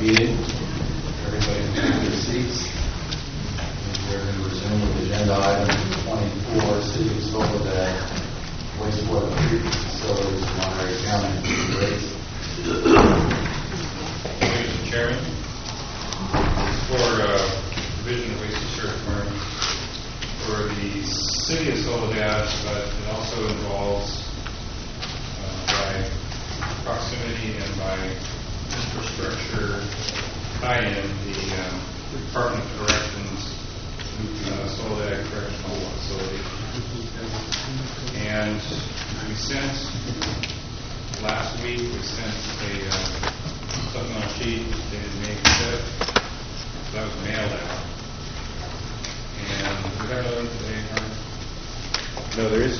meeting. Everybody can take their seats. We're going to resume with agenda item 24, City of Soledad wastewater treatment facilities in Monterey County. Mr. Chairman, for Division of Waste Discharge Department for the City of Soledad, but it also involves by proximity and by infrastructure tie-in the Department of Corrections Soledad Correctional Facility. And last week we sent a supplemental sheet dated May 5th. That was mailed out. And we have another one today, Harvey? No, there's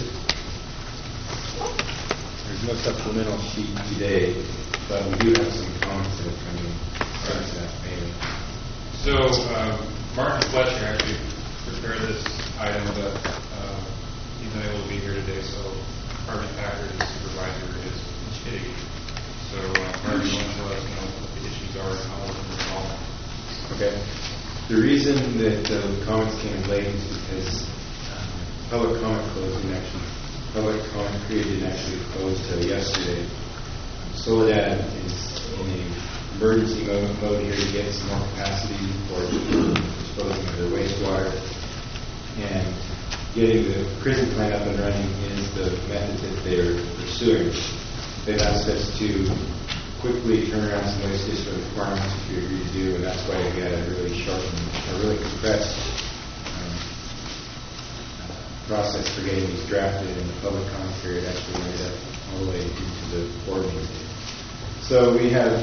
no supplemental sheet today, but we do have some comments that are coming since that meeting. So Martin Fletcher actually prepared this item, but he's not able to be here today, so Harvey Packard, his supervisor, is shitty. So Martin, you want to let us know what the issues are and how we're going to resolve them? Okay. The reason that the comments came in late is because public comment period didn't actually close till yesterday. Soledad is in an emergency mode here to get some more capacity for disposing of their wastewater, and getting the prison plant up and running is the method that they're pursuing. They've asked us to quickly turn around some waste discharge requirements if you agree to do, and that's why we had a really compressed process for getting these drafted, and the public comment period actually made up all the way into the board meeting. So we have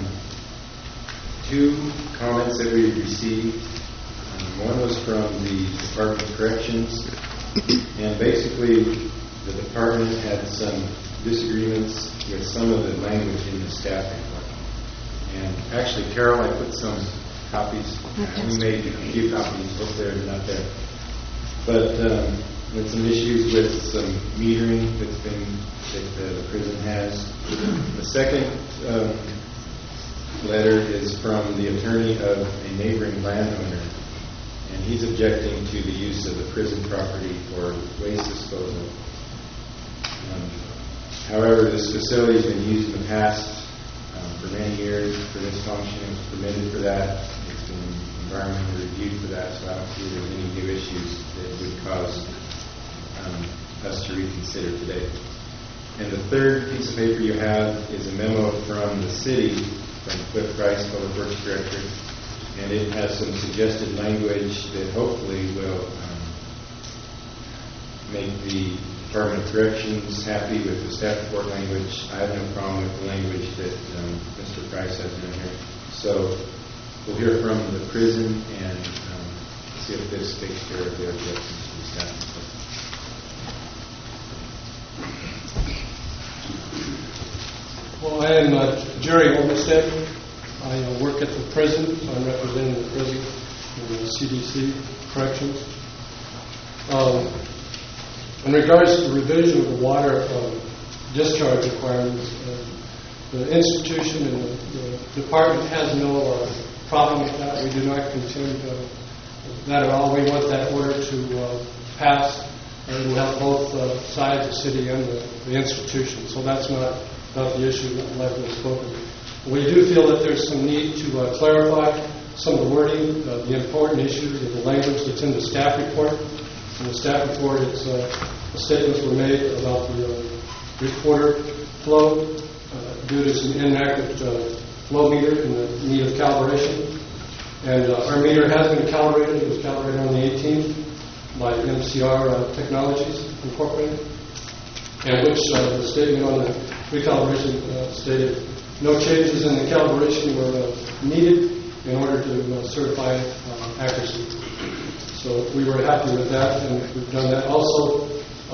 two comments that we received. One was from the Department of Corrections, and basically the department had some disagreements with some of the language in the staff report. And actually, Carol, I put some copies. We made a few copies up there and not there. But with some issues with some metering that the prison has. The second letter is from the attorney of a neighboring landowner, and he's objecting to the use of the prison property for waste disposal. However, this facility has been used in the past for many years for this function. It was permitted for that. It's been environmentally reviewed for that, so I don't see there's any new issues that would cause us to reconsider today. And the third piece of paper you have is a memo from the city, from Cliff Price, Public Works Director, and it has some suggested language that hopefully will make the Department of Corrections happy with the staff report language. I have no problem with the language that Mr. Price has in here. So we'll hear from the prison and see if this takes care of the objections to the staff report. Well, I am Jerry Olmstead. I work at the prison, so I'm representing the prison in the CDC Corrections. In regards to the revision of the water discharge requirements, the institution and the department has no problem with that. We do not contend that at all. We want that order to pass, and we'll have both sides, the city and the institution. So that's not the issue like was spoken. We do feel that there's some need to clarify some of the wording, the important issues of the language that's in the staff report. In the staff report, the statements were made about the reporter flow due to some inaccurate flow meter and the need of calibration. And our meter has been calibrated. It was calibrated on the 18th by MCR Technologies Incorporated, and which the statement on the recalibration stated no changes in the calibration were needed in order to certify accuracy. So we were happy with that, and we've done that. Also,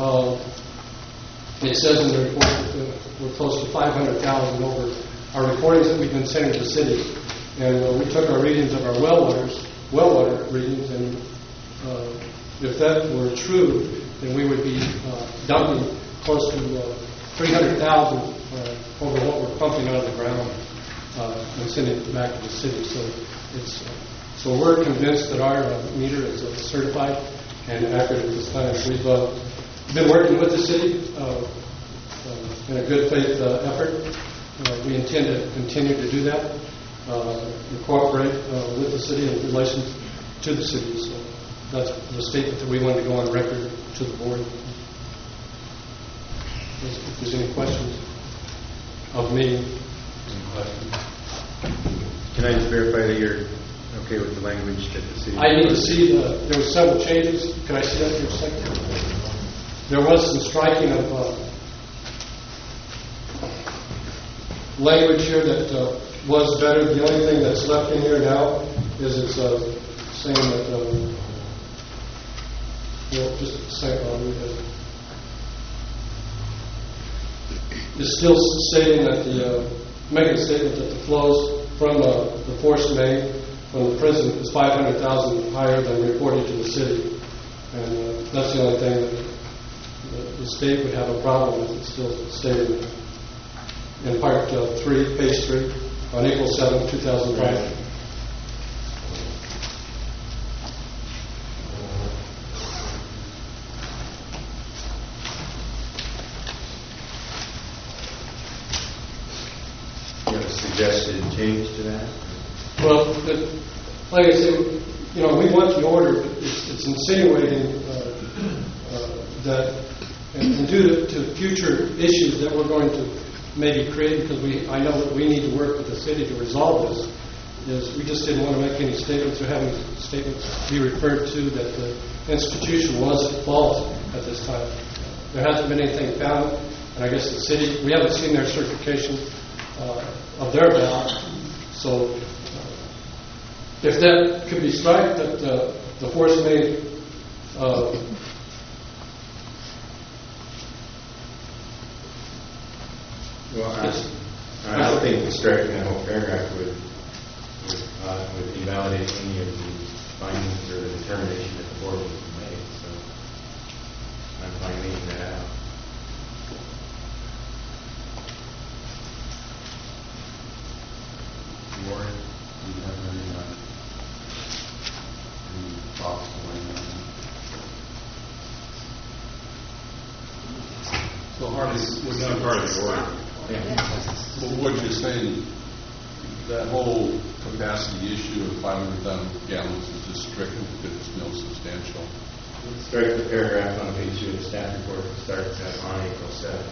it says in the report that we're close to 500,000 over our recordings that we've been sending to the city. And we took our readings of our well water readings, and if that were true, then we would be dumping close to 300,000 over what we're pumping out of the ground. and sending it back to the city. So we're convinced that our meter is certified and accurate at this time. We've been working with the city in a good faith effort. We intend to continue to do that, and cooperate with the city in relation to the city. So that's the statement that we wanted to go on record to the board. If there's any questions of me. Any questions? Can I just verify that you're okay with the language that the city? I need to see there were several changes. Can I see that for a second? There was some striking of language here that was better. The only thing that's left in here now is it's saying that, just a second, I'll read it. It's still stating that making a statement that the flows from the force main from the prison is 500,000 higher than reported to the city. And that's the only thing that the state would have a problem with. It's still stated in Part 3, Page 3, on April 7, 2005. You have a suggested change to that? Well, like I said, we want the order. It's insinuating that, and due to future issues that we're going to maybe create, because I know that we need to work with the city to resolve this, is we just didn't want to make any statements or have any statements be referred to that the institution was at fault at this time. There hasn't been anything found, and I guess the city, we haven't seen their certification of their valve. So if that could be struck, that the force main well, I don't think striking that whole paragraph would invalidate any of the findings or the determination that the board has made. So I'm fine leaving that out. Warren, do you have any thoughts on that? So Harvey, It's not part of the order. well, what you're saying, that whole capacity issue of 500,000 gallons is just stricken because it's no substantial. Strike the paragraph on page 2 of the staff report that starts at on April 7th.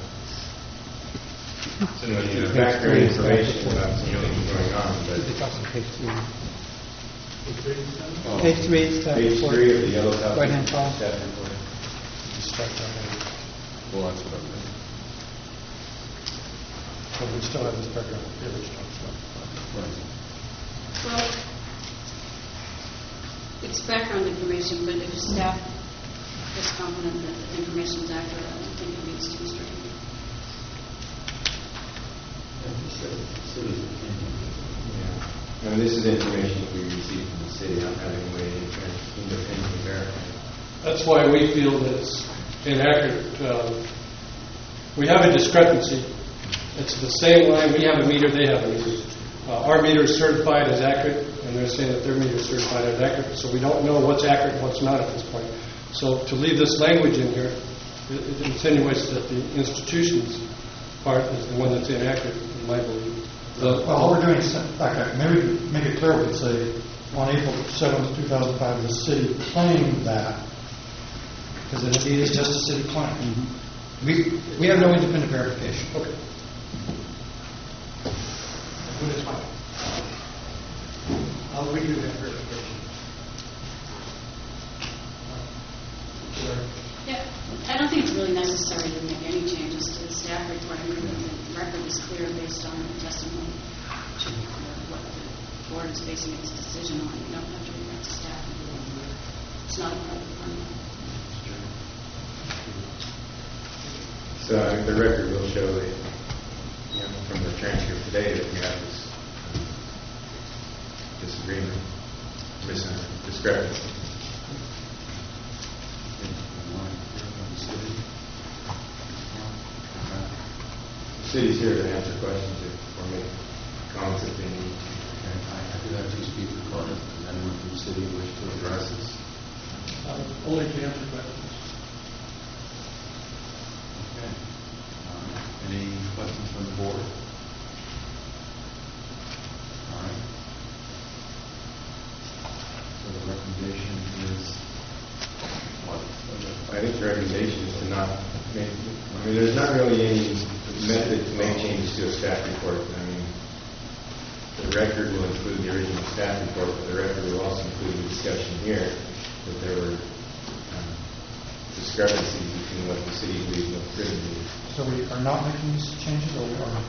So you need background information about some things going on, but Page 3, staff page report. 3 of the yellow copy Right-hand column. staff report. Well, that's what I'm saying. But we still have this paragraph. The original stuff. Well, it's background information, but if staff is confident that the information is accurate, I don't think it needs to be stricken. Yeah. I mean, this is information that we received from the city. I'm having a way independently verify. That's why we feel that it's inaccurate. We have a discrepancy. It's the same line. We have a meter, they have a meter. Our meter is certified as accurate, and they're saying that their meter is certified as accurate. So we don't know what's accurate and what's not at this point. So to leave this language in here, it insinuates that the institution's part is the one that's inaccurate, in my belief. Well, all we're doing is, maybe make it clear, we say, on April 7th, 2005, the city claimed that, because it is just a city claim. Mm-hmm. We have no independent verification. Okay. I'll read you that verification. Yeah, I don't think it's really necessary to make any changes to the staff report. I mean, the record is clear based on the testimony to what the board is basing its decision on. You don't have to read that to staff. It's not a part of the formula. So the record will show that, from the transcript today, that we have this disagreement, discrepancy. The city's here to answer questions for me. comments if they need. Okay, I do have two speakers recorded. Does anyone from the city wish to address this? Only to answer questions. Okay. Any questions from the board? All right. So the recommendation is what? I think the recommendation is to not make, I mean, there's not really any method to make changes to a staff report. I mean, the record will include the original staff report, but the record will also include the discussion here that there were discrepancies between what the city believes and what the prison believes. So we are not making these changes, or we are?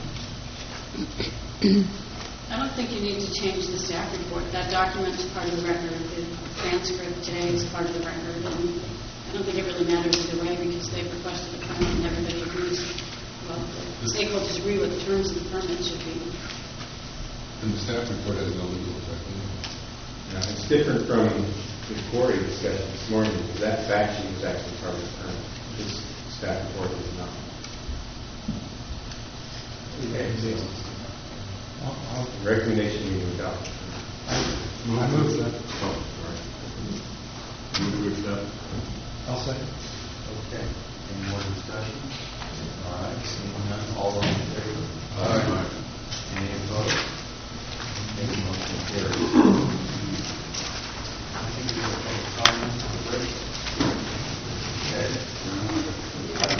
I don't think you need to change the staff report. That document is part of the record. The transcript today is part of the record. And I don't think it really matters either way because they've requested a permit and everybody agrees. Well, the stakeholders agree what the terms of the permit should be. And the staff report has no legal effect. It's different from the quarry discussion this morning because that fact sheet was actually part of the permit. This staff report is not. Okay, the recommendation you adopt. I move that. Oh, all right. Move to accept. I'll second. Okay. Any more discussion? All right. Seeing none, all those in favor? Aye.